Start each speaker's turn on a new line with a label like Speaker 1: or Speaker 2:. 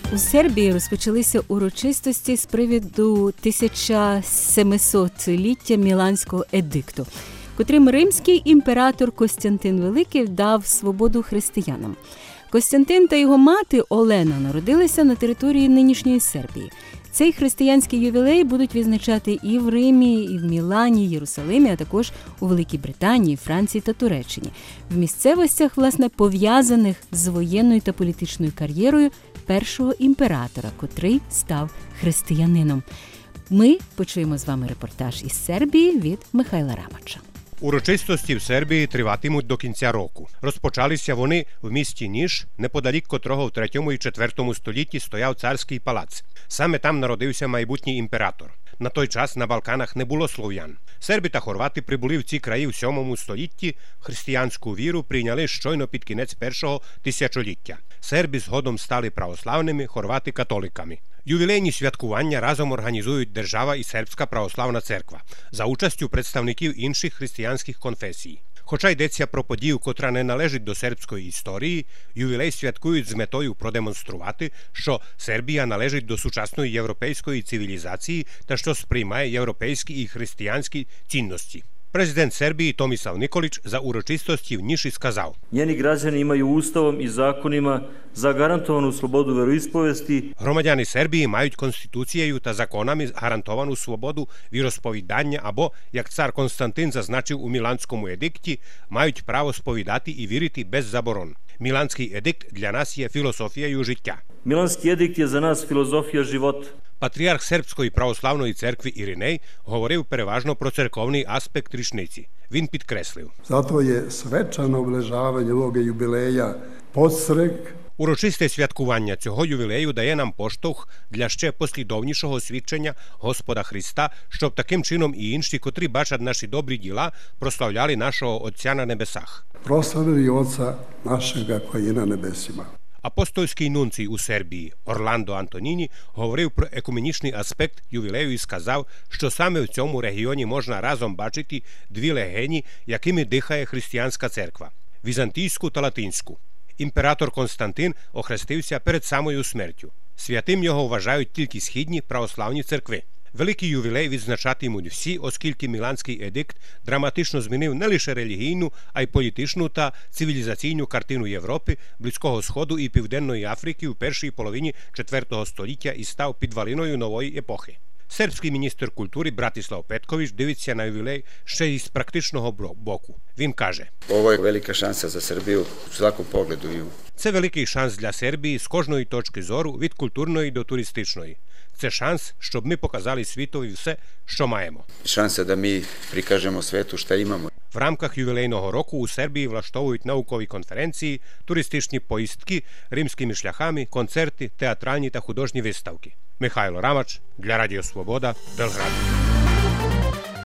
Speaker 1: У Сербії розпочалися урочистості з приводу 1700-ліття Міланського едикту, котрим римський імператор Костянтин Великий дав свободу християнам. Костянтин та його мати Олена народилися на території нинішньої Сербії. Цей християнський ювілей будуть відзначати і в Римі, і в Мілані, Єрусалимі, а також у Великій Британії, Франції та Туреччині. В місцевостях, власне, пов'язаних з воєнною та політичною кар'єрою першого імператора, котрий став християнином. Ми почуємо з вами репортаж із Сербії від Михайла Рамача.
Speaker 2: Урочистості в Сербії триватимуть до кінця року. Розпочалися вони в місті Ніш, неподалік котрого в 3 і 4 столітті стояв царський палац. Саме там народився майбутній імператор. На той час на Балканах не було слов'ян. Серби та хорвати прибули в ці краї в 7 столітті, християнську віру прийняли щойно під кінець першого тисячоліття. Серби згодом стали православними, хорвати – католиками. Ювілейні святкування разом організують держава і Сербська православна церква за участю представників інших християнських конфесій. Хоча йдеться про подію, котра не належить до сербської історії, ювілей святкують з метою продемонструвати, що Сербія належить до сучасної європейської цивілізації та що сприймає європейські і християнські цінності. Президент Сербії Tomislav Nikolić za урочистості в Ніші сказав:
Speaker 3: Njeni građani imaju ustavom i zakonima zagarantovanu slobodu veroispovesti.
Speaker 2: Громадяни Сербії мають конституцією та законами гарантовану свободу віросповідання або, як цар Константин зазначив у Міланському едикті, мають право сповідати і вірити без заборон. Міланський едикт для нас є філософією життя.
Speaker 3: Міланський едикт є за нас філософія живот.
Speaker 2: Патріарх Сербської православної церкви Іриней говорив переважно про церковний аспект річниці. Він підкреслив:
Speaker 4: Zato je svečano obeležavanje ovoga jubileja podstrek.
Speaker 2: Урочисте святкування цього ювілею дає нам поштовх для ще послідовнішого свідчення Господа Христа, щоб таким чином і інші, котрі бачать наші добрі діла, прославляли нашого Отця на небесах.
Speaker 4: Proslavili Oca našega koji je na nebesima.
Speaker 2: Апостольський нунцій у Сербії Орландо Антоніні говорив про екуменічний аспект ювілею і сказав, що саме в цьому регіоні можна разом бачити дві легені, якими дихає християнська церква – візантійську та латинську. Імператор Константин охрестився перед самою смертю. Святим його вважають тільки східні православні церкви. Великий ювілей відзначатимуть всі, оскільки Міланський едикт драматично змінив не лише релігійну, а й політичну та цивілізаційну картину Європи, Близького Сходу і Південної Африки в першій половині 4 століття і став підвалиною нової епохи. Сербський міністр культури Брatislav Petković дивиться на ювілей ще й з практичного боку. Він каже:
Speaker 5: Ovo je velika šansa za Srbiju u svakom pogledu.
Speaker 2: Це великий шанс для Сербії з кожної точки зору, від культурної до туристичної. Це шанс, щоб ми показали світові все, що маємо.
Speaker 5: Šansa da mi prikažemo svetu šta imamo.
Speaker 2: В рамках ювілейного року у Сербії влаштовують наукові конференції, туристичні поїздки римськими шляхами, концерти, театральні та художні виставки. Михайло Рамач для Радіо Свобода, Белград.